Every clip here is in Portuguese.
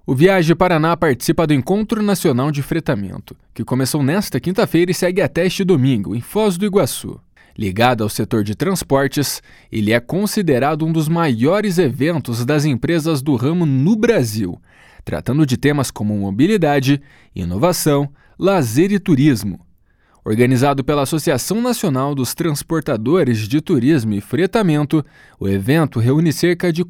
O Viaje Paraná participa do Encontro Nacional de Fretamento, que começou nesta quinta-feira e segue até este domingo, em Foz do Iguaçu. Ligado ao setor de transportes, ele é considerado um dos maiores eventos das empresas do ramo no Brasil, tratando de temas como mobilidade, inovação, lazer e turismo. Organizado pela Associação Nacional dos Transportadores de Turismo e Fretamento, o evento reúne cerca de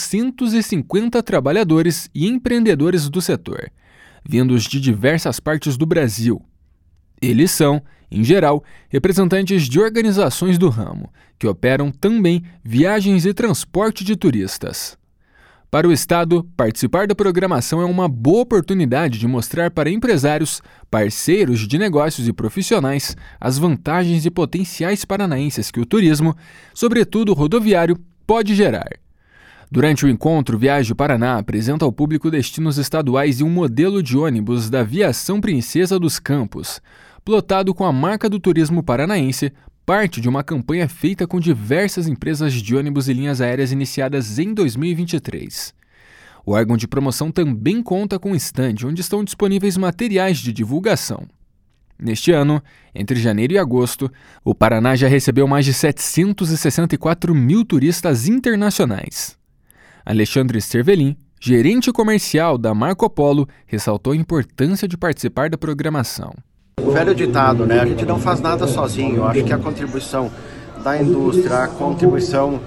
450 trabalhadores e empreendedores do setor, vindos de diversas partes do Brasil. Eles são, em geral, representantes de organizações do ramo, que operam também viagens e transporte de turistas. Para o Estado, participar da programação é uma boa oportunidade de mostrar para empresários, parceiros de negócios e profissionais as vantagens e potenciais paranaenses que o turismo, sobretudo rodoviário, pode gerar. Durante o encontro, o Viaje Paraná apresenta ao público destinos estaduais e um modelo de ônibus da Viação Princesa dos Campos, plotado com a marca do turismo paranaense, parte de uma campanha feita com diversas empresas de ônibus e linhas aéreas iniciadas em 2023. O órgão de promoção também conta com um estande onde estão disponíveis materiais de divulgação. Neste ano, entre janeiro e agosto, o Paraná já recebeu mais de 764 mil turistas internacionais. Alexandre Cervelin, gerente comercial da Marco Polo, ressaltou a importância de participar da programação. O velho ditado, né? A gente não faz nada sozinho. Eu acho que a contribuição da indústria, a contribuição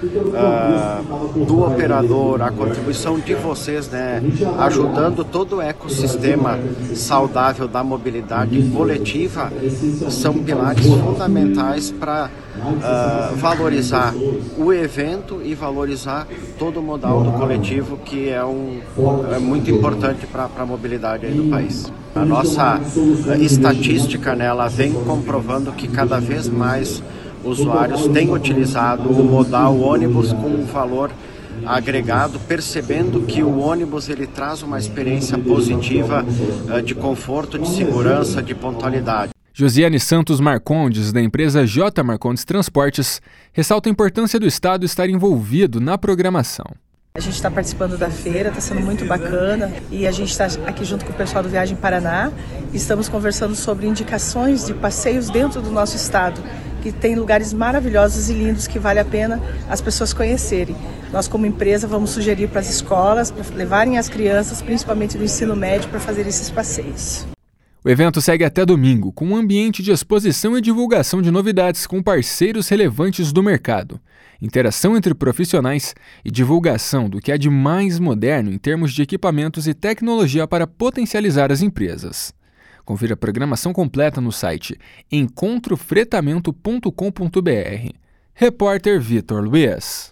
do operador, a contribuição de vocês, né? Ajudando todo o ecossistema saudável da mobilidade coletiva, são pilares fundamentais para valorizar o evento e valorizar todo o modal do coletivo, que é muito importante para a mobilidade aí do país. A nossa estatística, né, ela vem comprovando que cada vez mais usuários têm utilizado o modal ônibus com um valor agregado, percebendo que o ônibus ele traz uma experiência positiva de conforto, de segurança, de pontualidade. Josiane Santos Marcondes, da empresa J. Marcondes Transportes, ressalta a importância do Estado estar envolvido na programação. A gente está participando da feira, está sendo muito bacana e a gente está aqui junto com o pessoal do Viagem Paraná. Estamos conversando sobre indicações de passeios dentro do nosso estado, que tem lugares maravilhosos e lindos que vale a pena as pessoas conhecerem. Nós, como empresa, vamos sugerir para as escolas, para levarem as crianças, principalmente do ensino médio, para fazer esses passeios. O evento segue até domingo, com um ambiente de exposição e divulgação de novidades com parceiros relevantes do mercado, interação entre profissionais e divulgação do que há de mais moderno em termos de equipamentos e tecnologia para potencializar as empresas. Confira a programação completa no site encontrofretamento.com.br. Repórter Vitor Luiz.